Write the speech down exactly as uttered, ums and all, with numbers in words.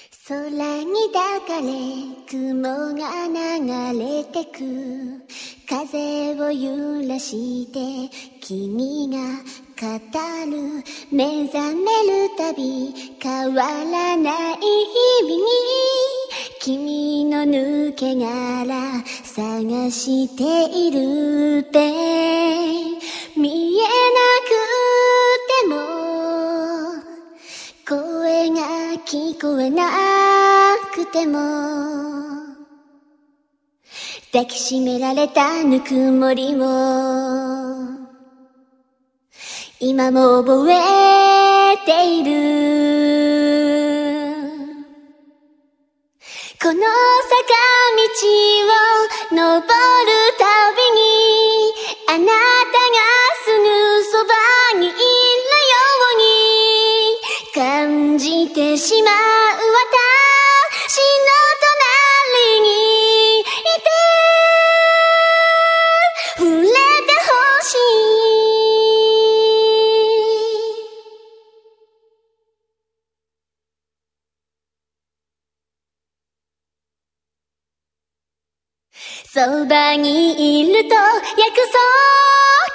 空に抱かれ雲が流れてく、風を揺らして君が語る、目覚めるたび変わらない日々に君の抜け殻探しているべ、見えなくても声が聞こえなくても抱きしめられたぬくもりを今も覚えている。この坂道を登るたびにあなたがすぐそばにいるように感じてしまう。私の隣にいて触れてほしい。そばにいると約束